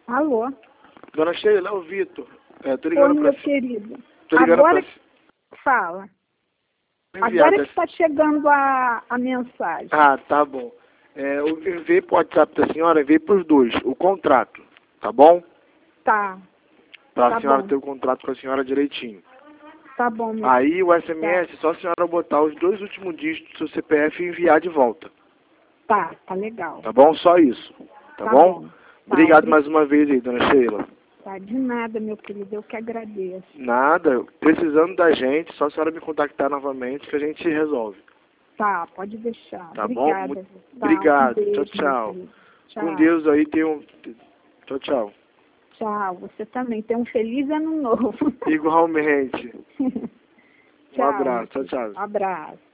Alô? Dona Sheila, é o Vitor. Tô Oi, ligando meu pra... querido. Tô ligando Agora pra... fala. Enviado Agora que está chegando a mensagem. Ah, tá bom. Eu enviei pro WhatsApp da senhora, enviei pros dois, o contrato, tá bom? Tá. Pra Tá senhora bom. ter o contrato com a senhora direitinho. Tá bom, meu Aí o SMS, Tá. só a senhora botar os 2 últimos dígitos do seu CPF e enviar de volta. Tá legal. Tá bom? Só isso. Tá bom? Tá, Obrigado mais uma vez aí, dona Sheila. Tá, de nada, meu querido. Eu que agradeço. Nada. Precisando da gente, só a senhora me contactar novamente que a gente resolve. Tá, pode deixar. Tá Obrigada. bom? Tá, Obrigado. um beijo, Tchau, tchau. meu querido. Com Tchau. Deus aí tem um... Tchau, tchau. Tchau. Você também. Tem um feliz ano novo. Igualmente. Um Tchau. abraço. Tchau, tchau. Abraço.